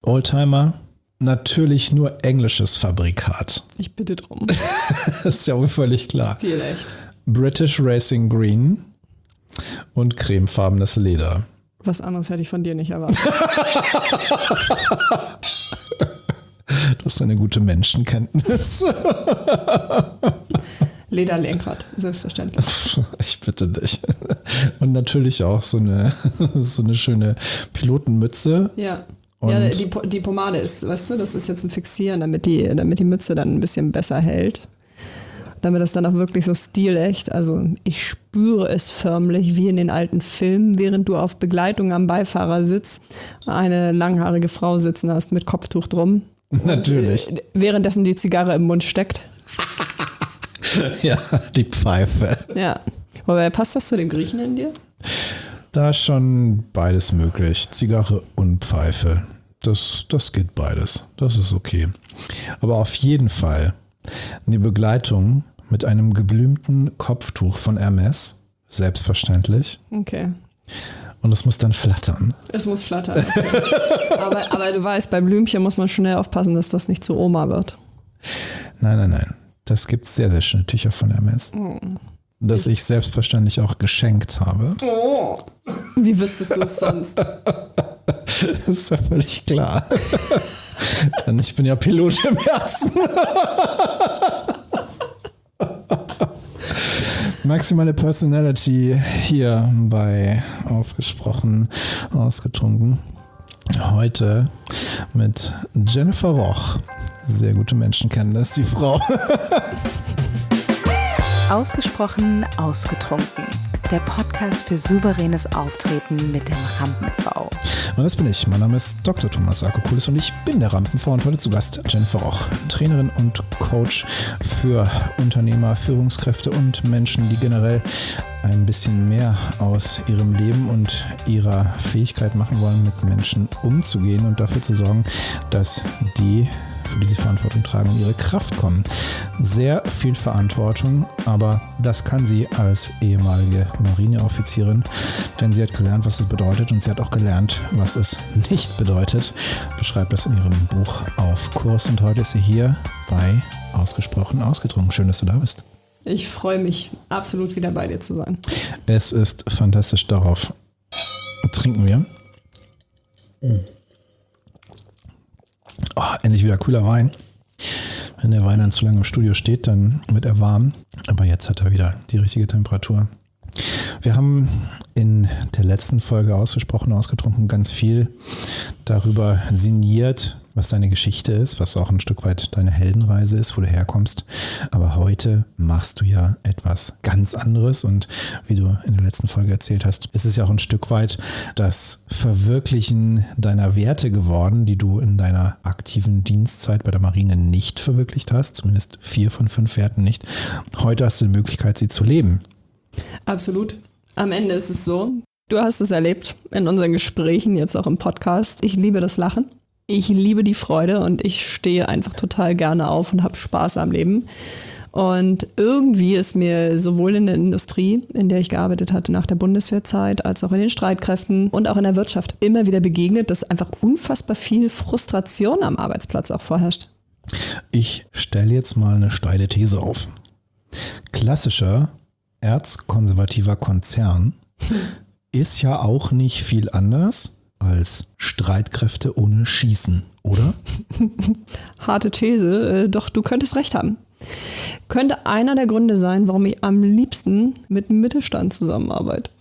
Oldtimer, natürlich nur englisches Fabrikat. Ich bitte drum. Ist ja wohl völlig klar. Stilecht. British Racing Green und cremefarbenes Leder. Was anderes hätte ich von dir nicht erwartet. Das ist eine gute Menschenkenntnis. Lederlenkrad, selbstverständlich. Ich bitte dich. Und natürlich auch so eine schöne Pilotenmütze. Ja. Und Ja, die Pomade ist, weißt du, das ist jetzt ein Fixieren, damit die Mütze dann ein bisschen besser hält. Damit das dann auch wirklich so stilecht, also ich spüre es förmlich wie in den alten Filmen, während du auf Begleitung am Beifahrersitz eine langhaarige Frau sitzen hast mit Kopftuch drum. Natürlich. Und währenddessen die Zigarre im Mund steckt. Ja, die Pfeife. Ja. Aber passt das zu dem Griechen in dir? Da ist schon beides möglich. Zigarre und Pfeife. Das geht beides. Das ist okay. Aber auf jeden Fall die Begleitung mit einem geblümten Kopftuch von Hermes. Selbstverständlich. Okay. Und es muss dann flattern. Es muss flattern. aber du weißt, bei Blümchen muss man schnell aufpassen, dass das nicht zu Oma wird. Nein. Das gibt es sehr, sehr schöne Tücher von Hermes. Das ich selbstverständlich auch geschenkt habe. Oh. Wie wüsstest du es sonst? Das ist ja völlig klar. Denn ich bin ja Pilot im Herzen. Maximale Personality hier bei Ausgesprochen Ausgetrunken. Heute mit Jennifer Roch. Sehr gute Menschenkenntnis, die Frau. Ausgesprochen Ausgetrunken. Der Podcast für souveränes Auftreten mit dem Rampen-V. Und das bin ich. Mein Name ist Dr. Thomas Akokulis und ich bin der Rampen-V und heute zu Gast Jennifer Roch, Trainerin und Coach für Unternehmer, Führungskräfte und Menschen, die generell ein bisschen mehr aus ihrem Leben und ihrer Fähigkeit machen wollen, mit Menschen umzugehen und dafür zu sorgen, dass die, für die sie Verantwortung tragen, in ihre Kraft kommen. Sehr viel Verantwortung, aber das kann sie als ehemalige Marineoffizierin, denn sie hat gelernt, was es bedeutet und sie hat auch gelernt, was es nicht bedeutet. Beschreibt das in ihrem Buch Auf Kurs und heute ist sie hier bei Ausgesprochen Ausgetrunken. Schön, dass du da bist. Ich freue mich, absolut wieder bei dir zu sein. Es ist fantastisch, darauf trinken wir. Oh, endlich wieder kühler Wein. Wenn der Wein dann zu lange im Studio steht, dann wird er warm. Aber jetzt hat er wieder die richtige Temperatur. Wir haben in der letzten Folge ausgetrunken ganz viel darüber sinniert, was deine Geschichte ist, was auch ein Stück weit deine Heldenreise ist, wo du herkommst. Aber heute machst du ja etwas ganz anderes und wie du in der letzten Folge erzählt hast, ist es ja auch ein Stück weit das Verwirklichen deiner Werte geworden, die du in deiner aktiven Dienstzeit bei der Marine nicht verwirklicht hast, zumindest 4 von 5 Werten nicht. Heute hast du die Möglichkeit, sie zu leben. Absolut. Am Ende ist es so, du hast es erlebt in unseren Gesprächen, jetzt auch im Podcast. Ich liebe das Lachen. Ich liebe die Freude und ich stehe einfach total gerne auf und habe Spaß am Leben. Und irgendwie ist mir sowohl in der Industrie, in der ich gearbeitet hatte nach der Bundeswehrzeit, als auch in den Streitkräften und auch in der Wirtschaft immer wieder begegnet, dass einfach unfassbar viel Frustration am Arbeitsplatz auch vorherrscht. Ich stelle jetzt mal eine steile These auf. Klassischer erzkonservativer Konzern ist ja auch nicht viel anders als Streitkräfte ohne Schießen, oder? Harte These, doch du könntest recht haben. Könnte einer der Gründe sein, warum ich am liebsten mit dem Mittelstand zusammenarbeite.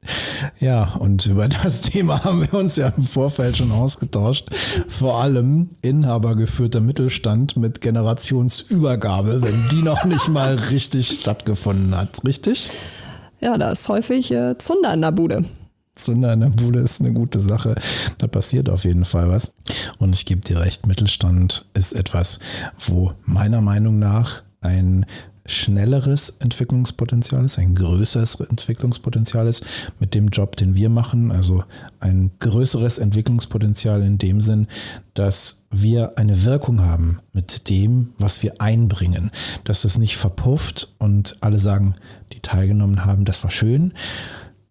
Ja, und über das Thema haben wir uns ja im Vorfeld schon ausgetauscht. Vor allem inhabergeführter Mittelstand mit Generationsübergabe, wenn die noch nicht mal richtig stattgefunden hat, richtig? Ja, da ist häufig Zunder in der Bude. Zunder in der Bude ist eine gute Sache. Da passiert auf jeden Fall was. Und ich gebe dir recht, Mittelstand ist etwas, wo meiner Meinung nach ein schnelleres Entwicklungspotenzial ist, ein größeres Entwicklungspotenzial ist mit dem Job, den wir machen. Also ein größeres Entwicklungspotenzial in dem Sinn, dass wir eine Wirkung haben mit dem, was wir einbringen. Dass es nicht verpufft und alle sagen, die teilgenommen haben, das war schön.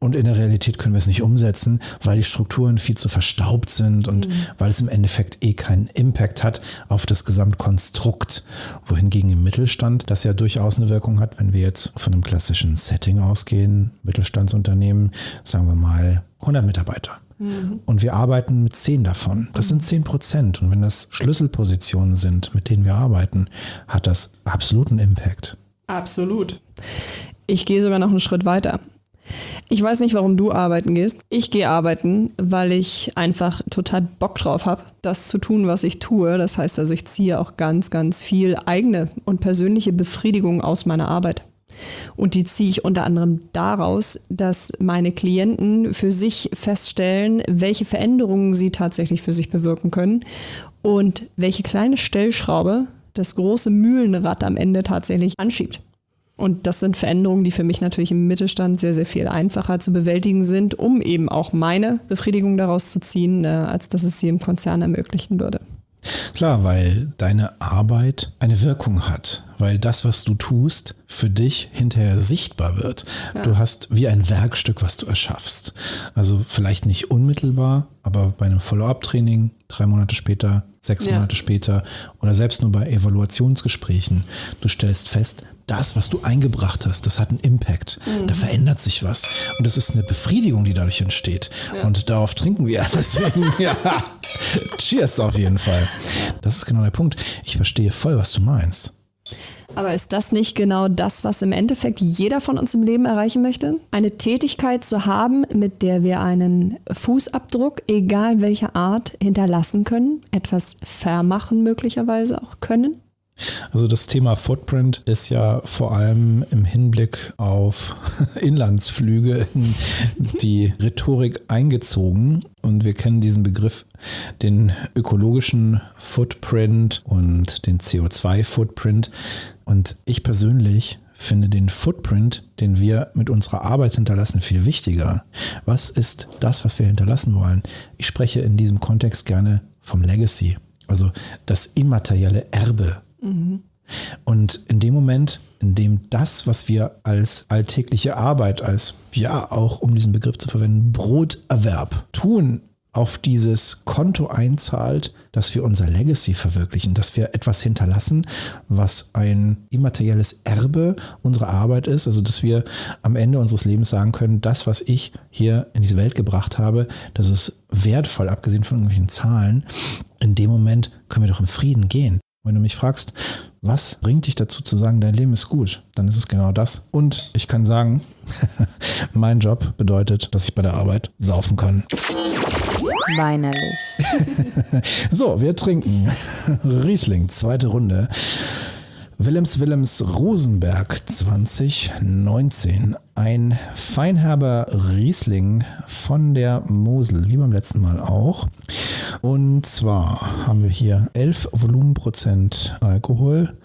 Und in der Realität können wir es nicht umsetzen, weil die Strukturen viel zu verstaubt sind und weil es im Endeffekt keinen Impact hat auf das Gesamtkonstrukt. Wohingegen im Mittelstand das ja durchaus eine Wirkung hat, wenn wir jetzt von einem klassischen Setting ausgehen, Mittelstandsunternehmen, sagen wir mal 100 Mitarbeiter. Und wir arbeiten mit 10 davon. Das sind 10%. Und wenn das Schlüsselpositionen sind, mit denen wir arbeiten, hat das absoluten Impact. Absolut. Ich gehe sogar noch einen Schritt weiter. Ich weiß nicht, warum du arbeiten gehst. Ich gehe arbeiten, weil ich einfach total Bock drauf habe, das zu tun, was ich tue. Das heißt also, ich ziehe auch ganz, ganz viel eigene und persönliche Befriedigung aus meiner Arbeit. Und die ziehe ich unter anderem daraus, dass meine Klienten für sich feststellen, welche Veränderungen sie tatsächlich für sich bewirken können und welche kleine Stellschraube das große Mühlenrad am Ende tatsächlich anschiebt. Und das sind Veränderungen, die für mich natürlich im Mittelstand sehr, sehr viel einfacher zu bewältigen sind, um eben auch meine Befriedigung daraus zu ziehen, als dass es sie im Konzern ermöglichen würde. Klar, weil deine Arbeit eine Wirkung hat, weil das, was du tust, für dich hinterher sichtbar wird. Ja. Du hast wie ein Werkstück, was du erschaffst. Also vielleicht nicht unmittelbar, aber bei einem Follow-up-Training 3 Monate später, 6 Monate später oder selbst nur bei Evaluationsgesprächen. Du stellst fest, das, was du eingebracht hast, das hat einen Impact. Da verändert sich was. Und das ist eine Befriedigung, die dadurch entsteht. Ja. Und darauf trinken wir. Deswegen, cheers auf jeden Fall. Das ist genau der Punkt. Ich verstehe voll, was du meinst. Aber ist das nicht genau das, was im Endeffekt jeder von uns im Leben erreichen möchte? Eine Tätigkeit zu haben, mit der wir einen Fußabdruck, egal welcher Art, hinterlassen können, etwas vermachen möglicherweise auch können? Also das Thema Footprint ist ja vor allem im Hinblick auf Inlandsflüge in die Rhetorik eingezogen. Und wir kennen diesen Begriff, den ökologischen Footprint und den CO2-Footprint. Und ich persönlich finde den Footprint, den wir mit unserer Arbeit hinterlassen, viel wichtiger. Was ist das, was wir hinterlassen wollen? Ich spreche in diesem Kontext gerne vom Legacy, also das immaterielle Erbe. Und in dem Moment, in dem das, was wir als alltägliche Arbeit, als, auch um diesen Begriff zu verwenden, Broterwerb tun, auf dieses Konto einzahlt, dass wir unser Legacy verwirklichen, dass wir etwas hinterlassen, was ein immaterielles Erbe unserer Arbeit ist, also dass wir am Ende unseres Lebens sagen können, das, was ich hier in diese Welt gebracht habe, das ist wertvoll, abgesehen von irgendwelchen Zahlen. In dem Moment können wir doch im Frieden gehen. Wenn du mich fragst, was bringt dich dazu zu sagen, dein Leben ist gut, dann ist es genau das. Und ich kann sagen, mein Job bedeutet, dass ich bei der Arbeit saufen kann. Weinerlich. So, wir trinken Riesling, 2. Runde. Willems Rosenberg 2019. Ein feinherber Riesling von der Mosel, wie beim letzten Mal auch. Und zwar haben wir hier 11 Volumenprozent Alkohol,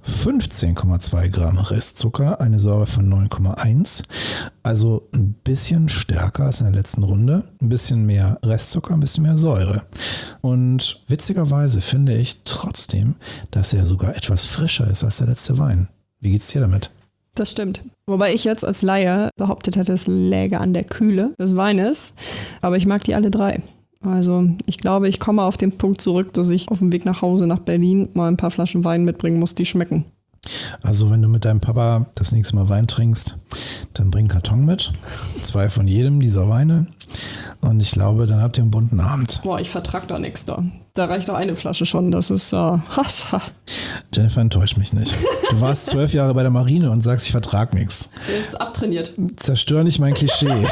15,2 Gramm Restzucker, eine Säure von 9,1. Also ein bisschen stärker als in der letzten Runde. Ein bisschen mehr Restzucker, ein bisschen mehr Säure. Und witzigerweise finde ich trotzdem, dass er sogar etwas frischer ist als der letzte Wein. Wie geht's dir damit? Das stimmt. Wobei ich jetzt als Laie behauptet hätte, es läge an der Kühle des Weines. Aber ich mag die alle 3. Also ich glaube, ich komme auf den Punkt zurück, dass ich auf dem Weg nach Hause nach Berlin mal ein paar Flaschen Wein mitbringen muss, die schmecken. Also wenn du mit deinem Papa das nächste Mal Wein trinkst, dann bring einen Karton mit. 2 von jedem dieser Weine. Und ich glaube, dann habt ihr einen bunten Abend. Boah, ich vertrag da nichts da. Da reicht doch eine Flasche schon. Das ist Jennifer, enttäuscht mich nicht. Du warst 12 Jahre bei der Marine und sagst, ich vertrag nichts. Der ist abtrainiert. Zerstör nicht mein Klischee.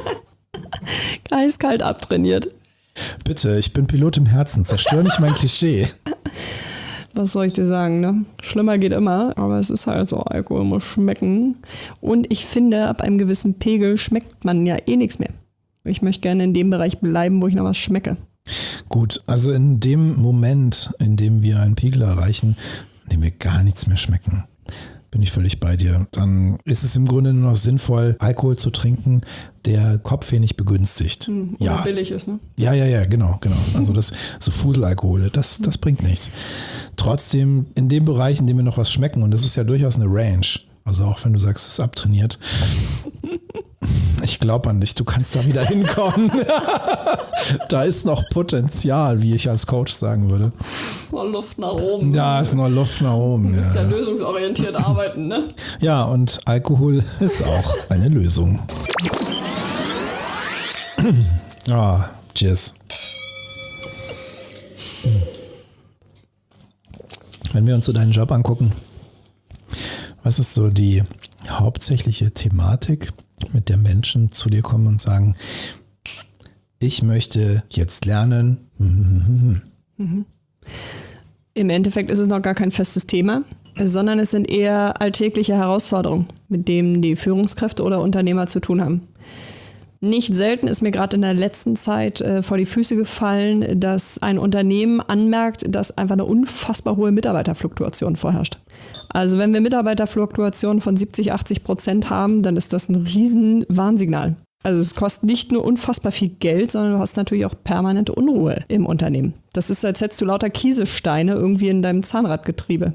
Eiskalt abtrainiert. Bitte, ich bin Pilot im Herzen. Zerstör nicht mein Klischee. Was soll ich dir sagen, ne? Schlimmer geht immer, aber es ist halt so, Alkohol muss schmecken. Und ich finde, ab einem gewissen Pegel schmeckt man ja nichts mehr. Ich möchte gerne in dem Bereich bleiben, wo ich noch was schmecke. Gut, also in dem Moment, in dem wir einen Pegel erreichen, in dem wir gar nichts mehr schmecken, bin ich völlig bei dir. Dann ist es im Grunde nur noch sinnvoll, Alkohol zu trinken, der kopfweh begünstigt. Oder billig ist, ne? Ja, genau. Also das so Fuselalkohole, das bringt nichts. Trotzdem, in dem Bereich, in dem wir noch was schmecken, und das ist ja durchaus eine Range, also auch wenn du sagst, es ist abtrainiert. Ich glaube an dich, du kannst da wieder hinkommen. Da ist noch Potenzial, wie ich als Coach sagen würde. Ist noch Luft nach oben. Da ist noch Luft nach oben. Du musst ja lösungsorientiert arbeiten, ne? Ja, und Alkohol ist auch eine Lösung. Cheers. Wenn wir uns so deinen Job angucken, was ist so die hauptsächliche Thematik, mit der Menschen zu dir kommen und sagen, ich möchte jetzt lernen? Im Endeffekt ist es noch gar kein festes Thema, sondern es sind eher alltägliche Herausforderungen, mit denen die Führungskräfte oder Unternehmer zu tun haben. Nicht selten ist mir gerade in der letzten Zeit vor die Füße gefallen, dass ein Unternehmen anmerkt, dass einfach eine unfassbar hohe Mitarbeiterfluktuation vorherrscht. Also wenn wir Mitarbeiterfluktuation von 70-80% haben, dann ist das ein riesen Warnsignal. Also es kostet nicht nur unfassbar viel Geld, sondern du hast natürlich auch permanente Unruhe im Unternehmen. Das ist, als hättest du lauter Kieselsteine irgendwie in deinem Zahnradgetriebe.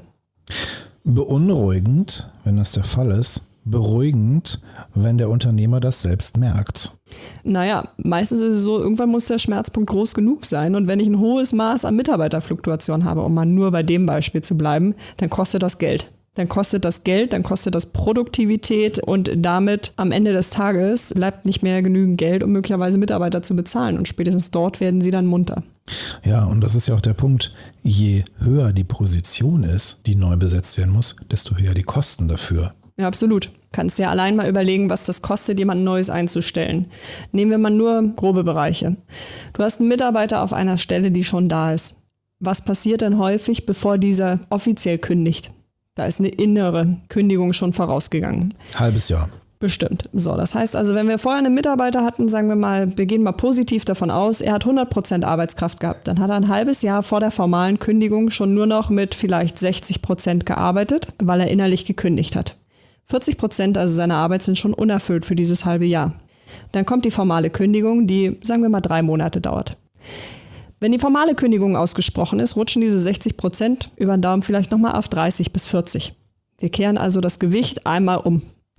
Beunruhigend, wenn das der Fall ist. Beruhigend, wenn der Unternehmer das selbst merkt. Naja, meistens ist es so, irgendwann muss der Schmerzpunkt groß genug sein. Und wenn ich ein hohes Maß an Mitarbeiterfluktuation habe, um mal nur bei dem Beispiel zu bleiben, dann kostet das Geld. Dann kostet das Produktivität und damit am Ende des Tages bleibt nicht mehr genügend Geld, um möglicherweise Mitarbeiter zu bezahlen. Und spätestens dort werden sie dann munter. Ja, und das ist ja auch der Punkt, je höher die Position ist, die neu besetzt werden muss, desto höher die Kosten dafür. Ja, absolut. Kannst dir allein mal überlegen, was das kostet, jemand Neues einzustellen. Nehmen wir mal nur grobe Bereiche. Du hast einen Mitarbeiter auf einer Stelle, die schon da ist. Was passiert denn häufig, bevor dieser offiziell kündigt? Da ist eine innere Kündigung schon vorausgegangen. Halbes Jahr. Bestimmt. So, das heißt also, wenn wir vorher einen Mitarbeiter hatten, sagen wir mal, wir gehen mal positiv davon aus, er hat 100% Arbeitskraft gehabt, dann hat er ein halbes Jahr vor der formalen Kündigung schon nur noch mit vielleicht 60% gearbeitet, weil er innerlich gekündigt hat. 40% also seiner Arbeit sind schon unerfüllt für dieses halbe Jahr. Dann kommt die formale Kündigung, die, sagen wir mal, 3 Monate dauert. Wenn die formale Kündigung ausgesprochen ist, rutschen diese 60% über den Daumen vielleicht nochmal auf 30 bis 40. Wir kehren also das Gewicht einmal um.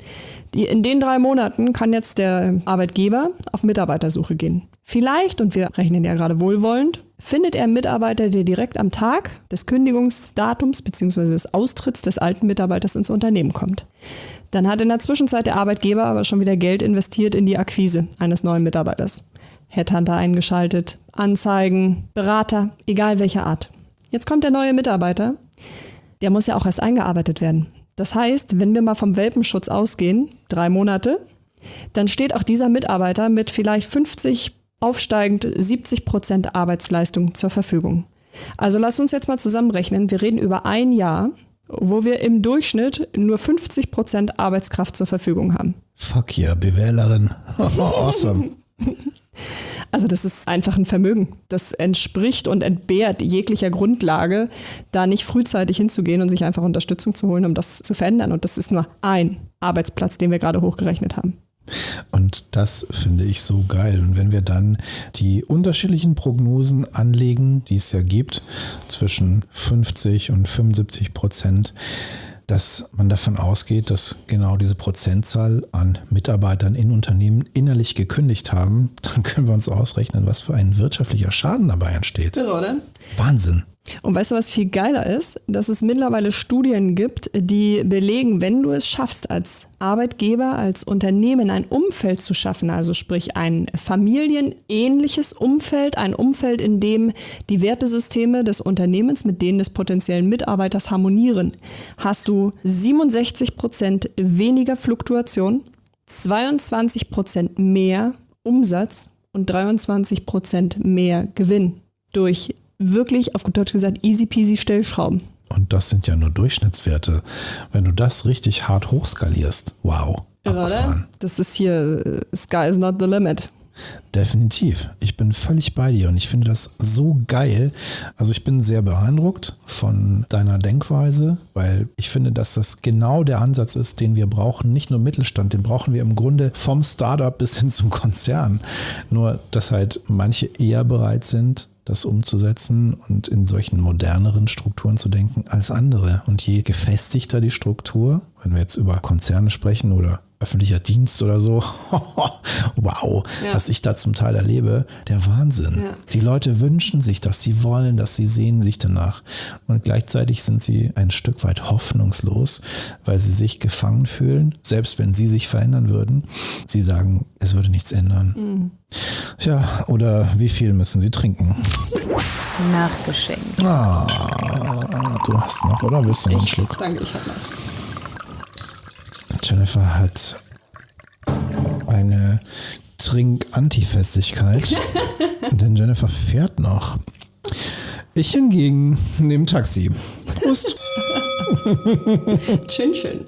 In den 3 Monaten kann jetzt der Arbeitgeber auf Mitarbeitersuche gehen. Vielleicht, und wir rechnen ja gerade wohlwollend, findet er einen Mitarbeiter, der direkt am Tag des Kündigungsdatums bzw. des Austritts des alten Mitarbeiters ins Unternehmen kommt. Dann hat in der Zwischenzeit der Arbeitgeber aber schon wieder Geld investiert in die Akquise eines neuen Mitarbeiters. Headhunter eingeschaltet, Anzeigen, Berater, egal welcher Art. Jetzt kommt der neue Mitarbeiter, der muss ja auch erst eingearbeitet werden. Das heißt, wenn wir mal vom Welpenschutz ausgehen, 3 Monate, dann steht auch dieser Mitarbeiter mit vielleicht 50, aufsteigend 70% Arbeitsleistung zur Verfügung. Also lass uns jetzt mal zusammenrechnen, wir reden über ein Jahr, wo wir im Durchschnitt nur 50% Arbeitskraft zur Verfügung haben. Fuck yeah, BWLerin. Awesome. Also das ist einfach ein Vermögen. Das entspricht und entbehrt jeglicher Grundlage, da nicht frühzeitig hinzugehen und sich einfach Unterstützung zu holen, um das zu verändern. Und das ist nur ein Arbeitsplatz, den wir gerade hochgerechnet haben. Und das finde ich so geil. Und wenn wir dann die unterschiedlichen Prognosen anlegen, die es ja gibt, zwischen 50 und 75%, dass man davon ausgeht, dass genau diese Prozentzahl an Mitarbeitern in Unternehmen innerlich gekündigt haben, dann können wir uns ausrechnen, was für ein wirtschaftlicher Schaden dabei entsteht. Irre, oder? Wahnsinn. Und weißt du, was viel geiler ist? Dass es mittlerweile Studien gibt, die belegen, wenn du es schaffst, als Arbeitgeber, als Unternehmen ein Umfeld zu schaffen, also sprich ein familienähnliches Umfeld, ein Umfeld, in dem die Wertesysteme des Unternehmens mit denen des potenziellen Mitarbeiters harmonieren, hast du 67% weniger Fluktuation, 22% mehr Umsatz und 23% mehr Gewinn durch wirklich, auf gut Deutsch gesagt, easy peasy Stellschrauben. Und das sind ja nur Durchschnittswerte. Wenn du das richtig hart hochskalierst, wow, abgefahren. Das ist hier, sky is not the limit. Definitiv. Ich bin völlig bei dir und ich finde das so geil. Also ich bin sehr beeindruckt von deiner Denkweise, weil ich finde, dass das genau der Ansatz ist, den wir brauchen. Nicht nur Mittelstand, den brauchen wir im Grunde vom Startup bis hin zum Konzern. Nur, dass halt manche eher bereit sind, das umzusetzen und in solchen moderneren Strukturen zu denken als andere. Und je gefestigter die Struktur, wenn wir jetzt über Konzerne sprechen oder öffentlicher Dienst oder so. Wow, was ich da zum Teil erlebe, der Wahnsinn. Ja. Die Leute wünschen sich das, sie wollen das, sie sehnen sich danach. Und gleichzeitig sind sie ein Stück weit hoffnungslos, weil sie sich gefangen fühlen, selbst wenn sie sich verändern würden. Sie sagen, es würde nichts ändern. Tja, oder wie viel müssen sie trinken? Nachgeschenkt. Du hast noch, oder? Willst du noch einen Schluck? Danke, ich habe noch. Jennifer hat eine Trink-Antifestigkeit, denn Jennifer fährt noch. Ich hingegen nehme Taxi. Prost. Schön, schön.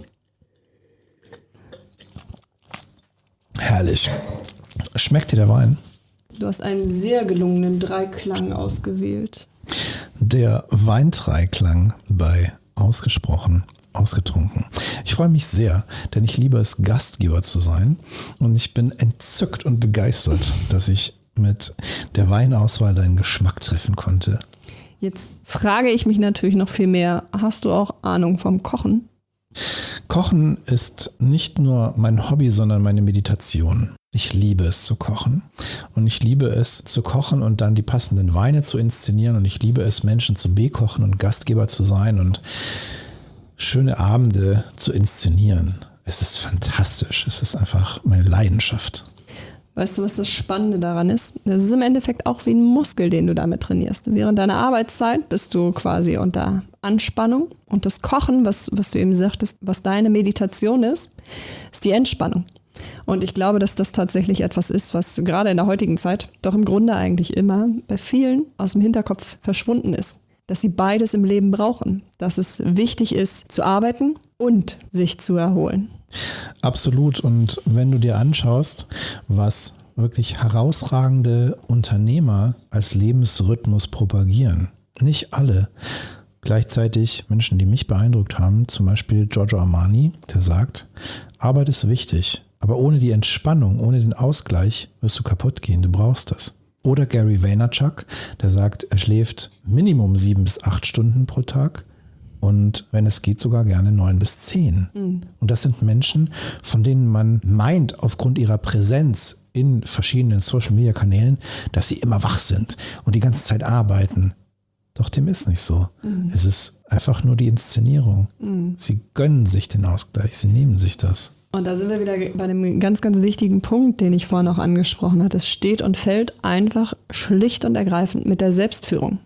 Herrlich. Schmeckt dir der Wein? Du hast einen sehr gelungenen Dreiklang ausgewählt. Der Weindreiklang bei Ausgesprochen ausgetrunken. Ich freue mich sehr, denn ich liebe es, Gastgeber zu sein und ich bin entzückt und begeistert, dass ich mit der Weinauswahl deinen Geschmack treffen konnte. Jetzt frage ich mich natürlich noch viel mehr, hast du auch Ahnung vom Kochen? Kochen ist nicht nur mein Hobby, sondern meine Meditation. Ich liebe es zu kochen und ich liebe es zu kochen und dann die passenden Weine zu inszenieren und ich liebe es, Menschen zu bekochen und Gastgeber zu sein und schöne Abende zu inszenieren. Es ist fantastisch. Es ist einfach meine Leidenschaft. Weißt du, was das Spannende daran ist? Das ist im Endeffekt auch wie ein Muskel, den du damit trainierst. Während deiner Arbeitszeit bist du quasi unter Anspannung und das Kochen, was du eben sagtest, was deine Meditation ist die Entspannung. Und ich glaube, dass das tatsächlich etwas ist, was gerade in der heutigen Zeit doch im Grunde eigentlich immer bei vielen aus dem Hinterkopf verschwunden ist. Dass sie beides im Leben brauchen. Dass es wichtig ist, zu arbeiten und sich zu erholen. Absolut. Und wenn du dir anschaust, was wirklich herausragende Unternehmer als Lebensrhythmus propagieren, nicht alle. Gleichzeitig Menschen, die mich beeindruckt haben, zum Beispiel Giorgio Armani, der sagt, Arbeit ist wichtig, aber ohne die Entspannung, ohne den Ausgleich wirst du kaputt gehen. Du brauchst das. Oder Gary Vaynerchuk, der sagt, er schläft Minimum 7 bis 8 Stunden pro Tag und wenn es geht, sogar gerne 9 bis 10. Und das sind Menschen, von denen man meint, aufgrund ihrer Präsenz in verschiedenen Social-Media-Kanälen, dass sie immer wach sind und die ganze Zeit arbeiten. Doch dem ist nicht so. Es ist einfach nur die Inszenierung. Sie gönnen sich den Ausgleich, sie nehmen sich das. Und da sind wir wieder bei einem ganz, ganz wichtigen Punkt, den ich vorhin auch angesprochen hatte. Es steht und fällt einfach schlicht und ergreifend mit der Selbstführung.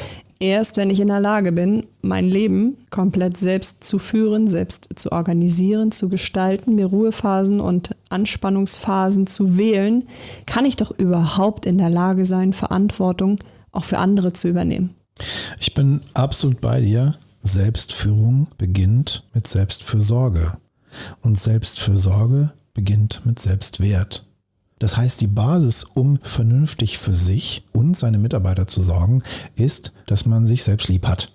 Erst wenn ich in der Lage bin, mein Leben komplett selbst zu führen, selbst zu organisieren, zu gestalten, mir Ruhephasen und Anspannungsphasen zu wählen, kann ich doch überhaupt in der Lage sein, Verantwortung auch für andere zu übernehmen. Ich bin absolut bei dir. Selbstführung beginnt mit Selbstfürsorge. Und Selbstfürsorge beginnt mit Selbstwert. Das heißt, die Basis, um vernünftig für sich und seine Mitarbeiter zu sorgen, ist, dass man sich selbst lieb hat.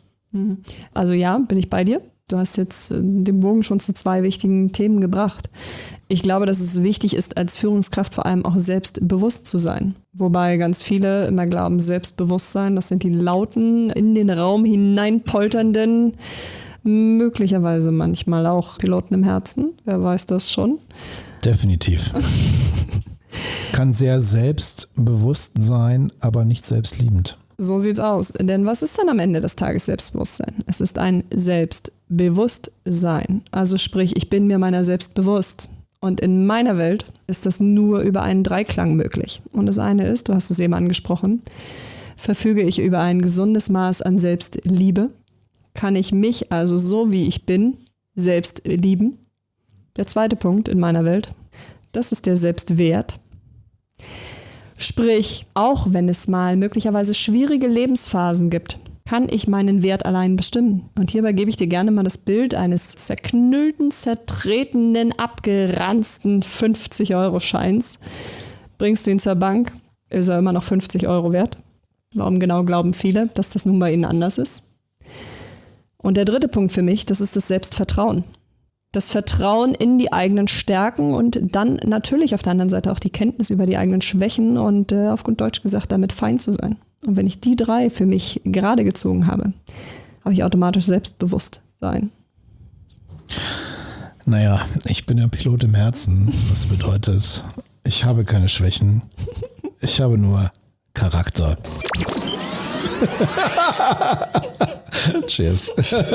Also ja, bin ich bei dir. Du hast jetzt den Bogen schon zu 2 wichtigen Themen gebracht. Ich glaube, dass es wichtig ist, als Führungskraft vor allem auch selbstbewusst zu sein. Wobei ganz viele immer glauben, Selbstbewusstsein, das sind die lauten, in den Raum hineinpolternden, möglicherweise manchmal auch Piloten im Herzen. Wer weiß das schon? Definitiv. Kann sehr selbstbewusst sein, aber nicht selbstliebend. So sieht's aus. Denn was ist denn am Ende des Tages Selbstbewusstsein? Es ist ein Selbstbewusstsein. Also sprich, ich bin mir meiner selbst bewusst. Und in meiner Welt ist das nur über einen Dreiklang möglich. Und das eine ist, du hast es eben angesprochen, verfüge ich über ein gesundes Maß an Selbstliebe? Kann ich mich also so, wie ich bin, selbst lieben? Der zweite Punkt in meiner Welt, das ist der Selbstwert. Sprich, auch wenn es mal möglicherweise schwierige Lebensphasen gibt, kann ich meinen Wert allein bestimmen. Und hierbei gebe ich dir gerne mal das Bild eines zerknüllten, zertretenen, abgeranzten 50-Euro-Scheins. Bringst du ihn zur Bank, ist er immer noch 50 Euro wert. Warum genau glauben viele, dass das nun bei ihnen anders ist? Und der dritte Punkt für mich, das ist das Selbstvertrauen. Das Vertrauen in die eigenen Stärken und dann natürlich auf der anderen Seite auch die Kenntnis über die eigenen Schwächen und auf gut Deutsch gesagt, damit fein zu sein. Und wenn ich die 3 für mich gerade gezogen habe, habe ich automatisch Selbstbewusstsein. Naja, ich bin ja Pilot im Herzen. Das bedeutet, ich habe keine Schwächen. Ich habe nur Charakter. Cheers.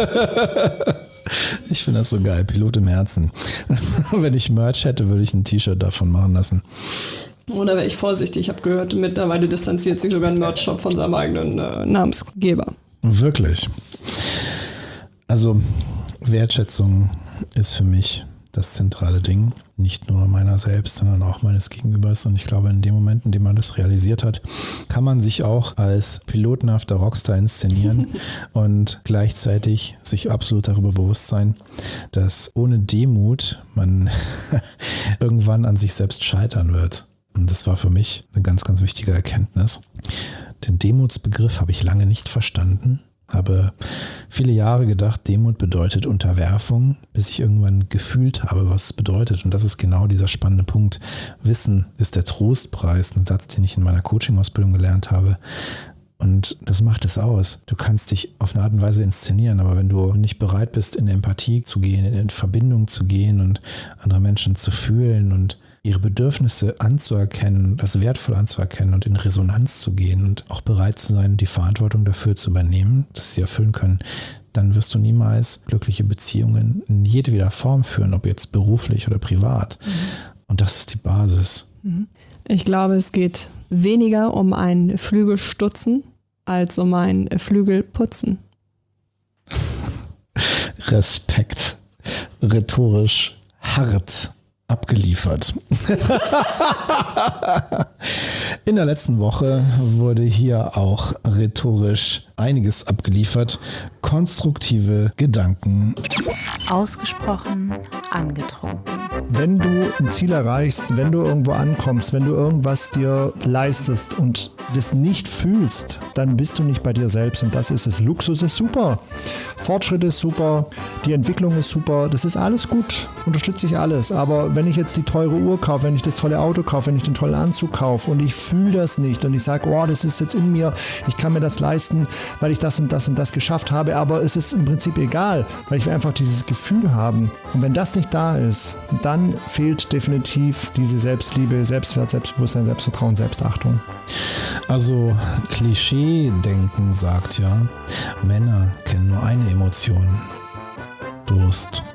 Ich finde das so geil, Pilot im Herzen. Wenn ich Merch hätte, würde ich ein T-Shirt davon machen lassen. Oder wäre ich vorsichtig? Ich habe gehört, mittlerweile distanziert sich sogar ein Merch-Shop von seinem eigenen Namensgeber. Wirklich. Also Wertschätzung ist für mich das zentrale Ding. Nicht nur meiner selbst, sondern auch meines Gegenübers. Und ich glaube, in dem Moment, in dem man das realisiert hat, kann man sich auch als pilotenhafter Rockstar inszenieren und gleichzeitig sich absolut darüber bewusst sein, dass ohne Demut man irgendwann an sich selbst scheitern wird. Und das war für mich eine ganz, ganz wichtige Erkenntnis. Den Demutsbegriff habe ich lange nicht verstanden. Habe viele Jahre gedacht, Demut bedeutet Unterwerfung, bis ich irgendwann gefühlt habe, was es bedeutet. Und das ist genau dieser spannende Punkt. Wissen ist der Trostpreis, ein Satz, den ich in meiner Coaching-Ausbildung gelernt habe. Und das macht es aus. Du kannst dich auf eine Art und Weise inszenieren, aber wenn du nicht bereit bist, in Empathie zu gehen, in Verbindung zu gehen und andere Menschen zu fühlen und ihre Bedürfnisse anzuerkennen, das wertvoll anzuerkennen und in Resonanz zu gehen und auch bereit zu sein, die Verantwortung dafür zu übernehmen, dass sie erfüllen können, dann wirst du niemals glückliche Beziehungen in jedweder Form führen, ob jetzt beruflich oder privat. Und das ist die Basis. Ich glaube, es geht weniger um ein Flügelstutzen als um ein Flügelputzen. Respekt. Rhetorisch hart abgeliefert. In der letzten Woche wurde hier auch rhetorisch einiges abgeliefert. Konstruktive Gedanken. Ausgesprochen angetrunken. Wenn du ein Ziel erreichst, wenn du irgendwo ankommst, wenn du irgendwas dir leistest und das nicht fühlst, dann bist du nicht bei dir selbst und das ist es. Luxus ist super, Fortschritt ist super, die Entwicklung ist super, das ist alles gut, unterstütze ich alles. Aber wenn ich jetzt die teure Uhr kaufe, wenn ich das tolle Auto kaufe, wenn ich den tollen Anzug kaufe und ich fühle das nicht und ich sage, oh, das ist jetzt in mir, ich kann mir das leisten, weil ich das und das und das geschafft habe, aber es ist im Prinzip egal, weil ich will einfach dieses Gefühl haben. Und wenn das nicht da ist, dann fehlt definitiv diese Selbstliebe, Selbstwert, Selbstbewusstsein, Selbstvertrauen, Selbstachtung. Also Klischee-Denken sagt ja, Männer kennen nur eine Emotion: Durst.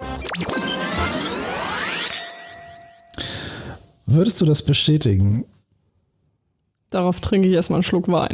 Würdest du das bestätigen? Darauf trinke ich erstmal einen Schluck Wein.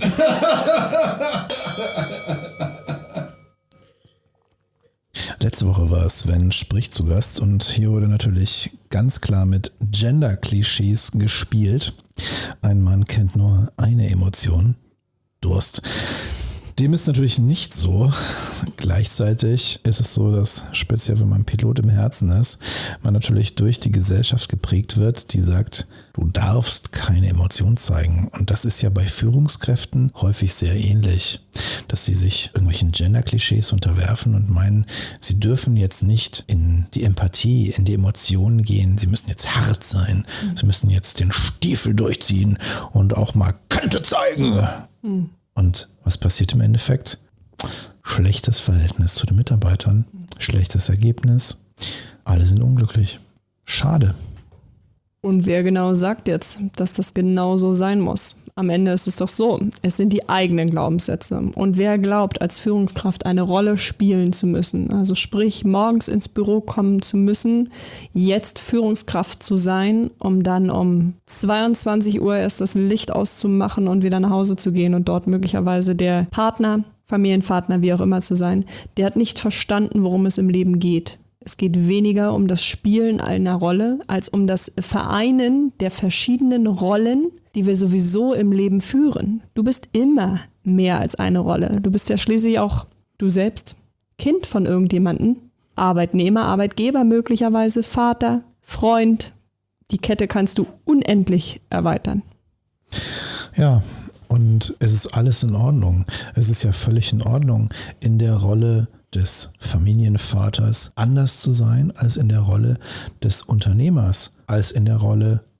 Letzte Woche war Sven spricht zu Gast und hier wurde natürlich ganz klar mit Gender-Klischees gespielt. Ein Mann kennt nur eine Emotion: Durst. Dem ist natürlich nicht so. Gleichzeitig ist es so, dass speziell wenn man Pilot im Herzen ist, man natürlich durch die Gesellschaft geprägt wird, die sagt, du darfst keine Emotion zeigen. Und das ist ja bei Führungskräften häufig sehr ähnlich, dass sie sich irgendwelchen Gender-Klischees unterwerfen und meinen, sie dürfen jetzt nicht in die Empathie, in die Emotionen gehen. Sie müssen jetzt hart sein. Sie müssen jetzt den Stiefel durchziehen und auch mal Kante zeigen. Und was passiert im Endeffekt? Schlechtes Verhältnis zu den Mitarbeitern, schlechtes Ergebnis. Alle sind unglücklich. Schade. Und wer genau sagt jetzt, dass das genau so sein muss? Am Ende ist es doch so, es sind die eigenen Glaubenssätze. Und wer glaubt, als Führungskraft eine Rolle spielen zu müssen, also sprich morgens ins Büro kommen zu müssen, jetzt Führungskraft zu sein, um dann um 22 Uhr erst das Licht auszumachen und wieder nach Hause zu gehen und dort möglicherweise der Partner, Familienpartner, wie auch immer zu sein, der hat nicht verstanden, worum es im Leben geht. Es geht weniger um das Spielen einer Rolle, als um das Vereinen der verschiedenen Rollen, die wir sowieso im Leben führen. Du bist immer mehr als eine Rolle. Du bist ja schließlich auch du selbst, Kind von irgendjemandem, Arbeitnehmer, Arbeitgeber möglicherweise, Vater, Freund. Die Kette kannst du unendlich erweitern. Ja, und es ist alles in Ordnung. Es ist ja völlig in Ordnung, in der Rolle des Familienvaters anders zu sein als in der Rolle des Unternehmers, als in der Rolle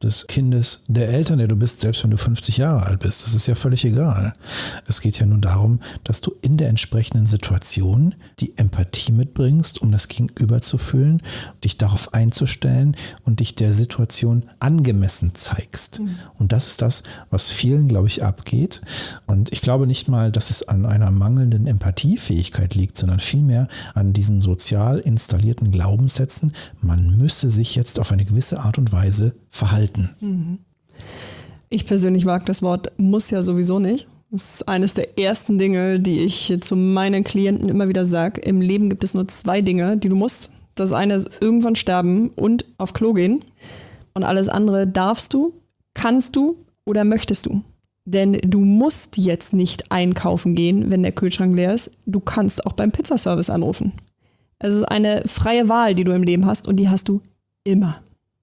des Kindes der Eltern, der du bist, selbst wenn du 50 Jahre alt bist. Das ist ja völlig egal. Es geht ja nur darum, dass du in der entsprechenden Situation die Empathie mitbringst, um das Gegenüber zu fühlen, dich darauf einzustellen und dich der Situation angemessen zeigst. Und das ist das, was vielen, glaube ich, abgeht. Und ich glaube nicht mal, dass es an einer mangelnden Empathiefähigkeit liegt, sondern vielmehr an diesen sozial installierten Glaubenssätzen, man müsse sich jetzt auf eine gewisse Art und Weise verhalten. Ich persönlich mag das Wort muss ja sowieso nicht. Das ist eines der ersten Dinge, die ich zu meinen Klienten immer wieder sage. Im Leben gibt es nur 2 Dinge, die du musst. Das eine ist irgendwann sterben und auf Klo gehen. Und alles andere darfst du, kannst du oder möchtest du. Denn du musst jetzt nicht einkaufen gehen, wenn der Kühlschrank leer ist. Du kannst auch beim Pizzaservice anrufen. Es ist eine freie Wahl, die du im Leben hast und die hast du immer.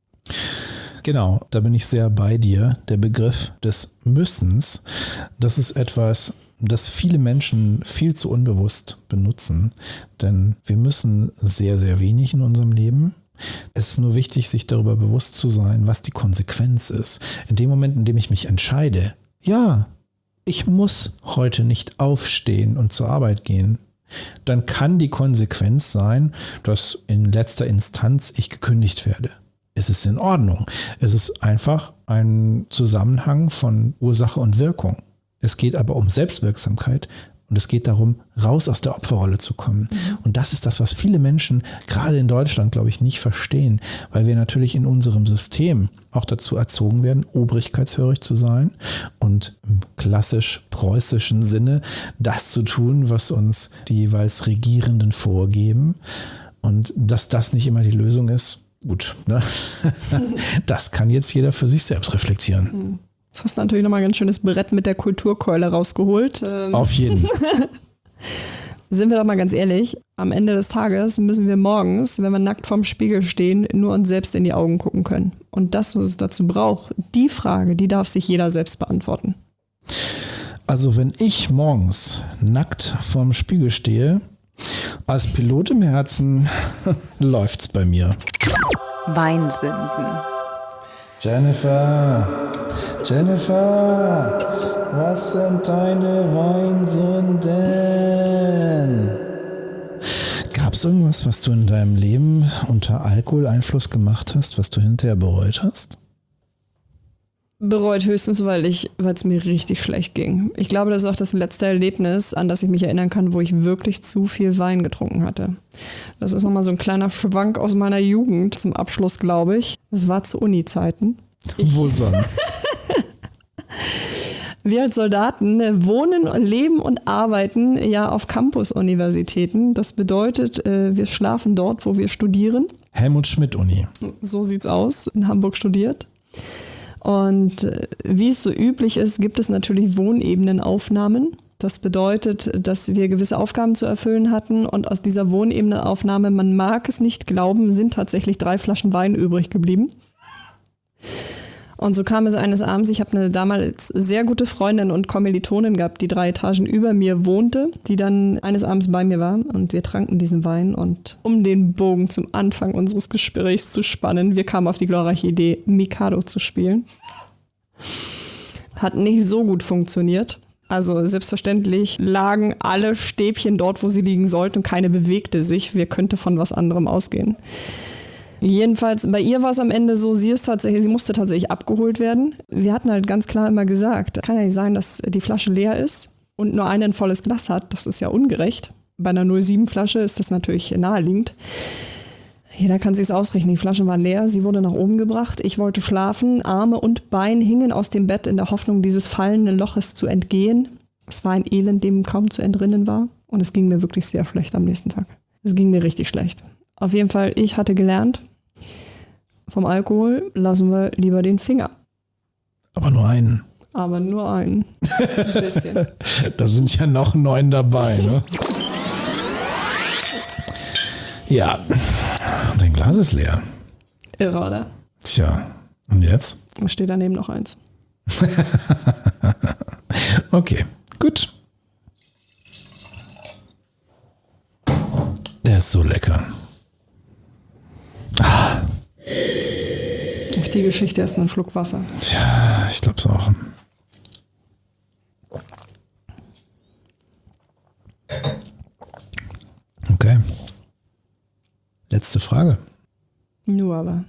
Genau, da bin ich sehr bei dir. Der Begriff des Müssens, das ist etwas, das viele Menschen viel zu unbewusst benutzen. Denn wir müssen sehr, sehr wenig in unserem Leben. Es ist nur wichtig, sich darüber bewusst zu sein, was die Konsequenz ist. In dem Moment, in dem ich mich entscheide, ja, ich muss heute nicht aufstehen und zur Arbeit gehen, dann kann die Konsequenz sein, dass in letzter Instanz ich gekündigt werde. Es ist in Ordnung. Es ist einfach ein Zusammenhang von Ursache und Wirkung. Es geht aber um Selbstwirksamkeit und es geht darum, raus aus der Opferrolle zu kommen. Und das ist das, was viele Menschen, gerade in Deutschland, glaube ich, nicht verstehen, weil wir natürlich in unserem System auch dazu erzogen werden, obrigkeitshörig zu sein und im klassisch preußischen Sinne das zu tun, was uns die jeweils Regierenden vorgeben. Und dass das nicht immer die Lösung ist, gut, ne? Das kann jetzt jeder für sich selbst reflektieren. Das hast du natürlich nochmal ein ganz schönes Brett mit der Kulturkeule rausgeholt. Auf jeden. Sind wir doch mal ganz ehrlich, am Ende des Tages müssen wir morgens, wenn wir nackt vorm Spiegel stehen, nur uns selbst in die Augen gucken können. Und das, was es dazu braucht, die Frage, die darf sich jeder selbst beantworten. Also wenn ich morgens nackt vorm Spiegel stehe, als Pilot im Herzen, läuft's bei mir. Weinsünden. Jennifer, was sind deine Weinsünden? Gab es irgendwas, was du in deinem Leben unter Alkoholeinfluss gemacht hast, was du hinterher bereut hast? Bereut höchstens, weil es mir richtig schlecht ging. Ich glaube, das ist auch das letzte Erlebnis, an das ich mich erinnern kann, wo ich wirklich zu viel Wein getrunken hatte. Das ist nochmal so ein kleiner Schwank aus meiner Jugend zum Abschluss, glaube ich. Das war zu Uni-Zeiten. Wo sonst? Wir als Soldaten wohnen, leben und arbeiten ja auf Campus-Universitäten. Das bedeutet, wir schlafen dort, wo wir studieren. Helmut-Schmidt-Uni. So sieht's aus, in Hamburg studiert. Und wie es so üblich ist, gibt es natürlich Wohnebenenaufnahmen. Das bedeutet, dass wir gewisse Aufgaben zu erfüllen hatten und aus dieser Wohnebenenaufnahme, man mag es nicht glauben, sind tatsächlich 3 Flaschen Wein übrig geblieben. Und so kam es eines Abends, ich habe eine damals sehr gute Freundin und Kommilitonin gehabt, die 3 Etagen über mir wohnte, die dann eines Abends bei mir war und wir tranken diesen Wein und um den Bogen zum Anfang unseres Gesprächs zu spannen, wir kamen auf die glorreiche Idee, Mikado zu spielen. Hat nicht so gut funktioniert. Also selbstverständlich lagen alle Stäbchen dort, wo sie liegen sollten und keine bewegte sich. Wir könnten von was anderem ausgehen. Jedenfalls, bei ihr war es am Ende so, sie musste tatsächlich abgeholt werden. Wir hatten halt ganz klar immer gesagt, kann ja nicht sein, dass die Flasche leer ist und nur eine ein volles Glas hat. Das ist ja ungerecht. Bei einer 07-Flasche ist das natürlich naheliegend. Jeder kann sich's ausrechnen. Die Flasche war leer, sie wurde nach oben gebracht. Ich wollte schlafen, Arme und Bein hingen aus dem Bett in der Hoffnung, dieses fallenden Loches zu entgehen. Es war ein Elend, dem kaum zu entrinnen war. Und es ging mir wirklich sehr schlecht am nächsten Tag. Es ging mir richtig schlecht. Auf jeden Fall, ich hatte gelernt, vom Alkohol lassen wir lieber den Finger. Aber nur einen. Aber nur einen. Ein bisschen. Da sind ja noch 9 dabei, ne? Ja, dein Glas ist leer. Irre, oder? Tja, und jetzt? Da steht daneben noch eins. Okay, gut. Der ist so lecker. ich die Geschichte erstmal einen Schluck Wasser. Tja, ich glaube es auch. Okay. Letzte Frage. Nur aber.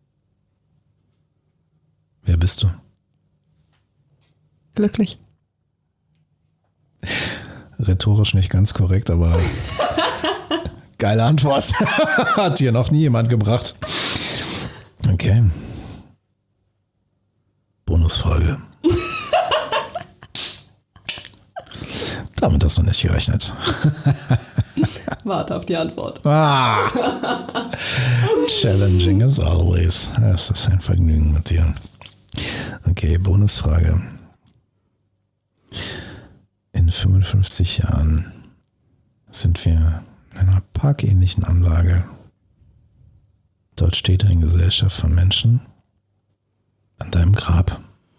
Wer bist du? Glücklich. Rhetorisch nicht ganz korrekt, aber geile Antwort. Hat hier noch nie jemand gebracht. Okay. Bonusfrage. Damit hast du nicht gerechnet. Warte auf die Antwort. Challenging as always. Es ist ein Vergnügen mit dir. Okay, Bonusfrage. In 55 Jahren sind wir in einer parkähnlichen Anlage. Dort steht eine Gesellschaft von Menschen an deinem Grab.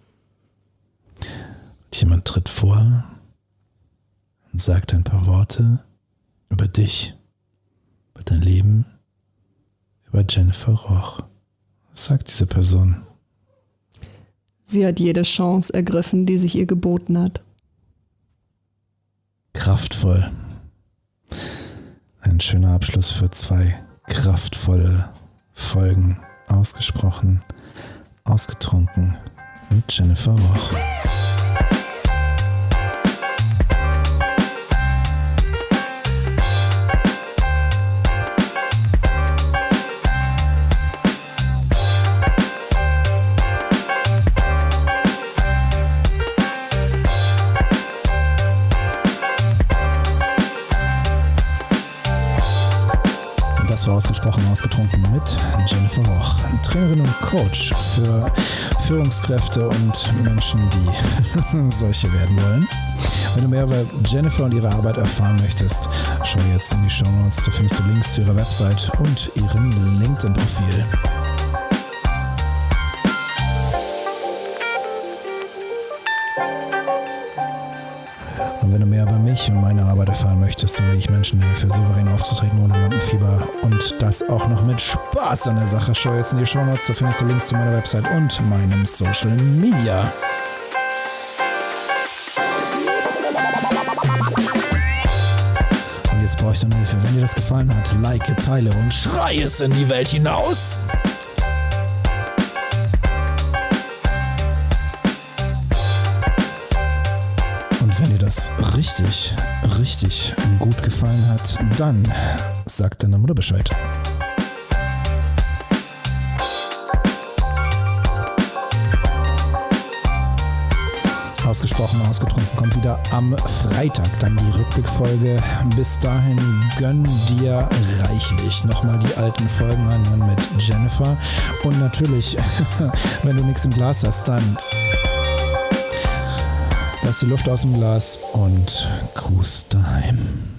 Und jemand tritt vor und sagt ein paar Worte über dich, über dein Leben, über Jennifer Roch. Was sagt diese Person? Sie hat jede Chance ergriffen, die sich ihr geboten hat. Kraftvoll. Ein schöner Abschluss für 2 kraftvolle Folgen. Ausgesprochen, ausgetrunken mit Jennifer Roch. Das war ausgesprochen ausgetrunken mit Jennifer Roch, Trainerin und Coach für Führungskräfte und Menschen, die solche werden wollen. Wenn du mehr über Jennifer und ihre Arbeit erfahren möchtest, schau jetzt in die Shownotes, da findest du Links zu ihrer Website und ihrem LinkedIn-Profil. Und wenn du mehr über mich und meine Arbeit erfahren möchtest und wie ich Menschen helfe, souverän aufzutreten ohne Lampenfieber und das auch noch mit Spaß an der Sache, schau jetzt in die Shownotes, da findest du Links zu meiner Website und meinem Social Media. Und jetzt brauche ich deine Hilfe. Wenn dir das gefallen hat, like, teile und schrei es in die Welt hinaus. Wenn dir das richtig, richtig gut gefallen hat, dann sag deiner Mutter Bescheid. Ausgesprochen, ausgetrunken kommt wieder am Freitag dann die Rückblickfolge. Bis dahin gönn dir reichlich nochmal die alten Folgen anhören mit Jennifer. Und natürlich, wenn du nichts im Glas hast, dann lass die Luft aus dem Glas und Gruß daheim.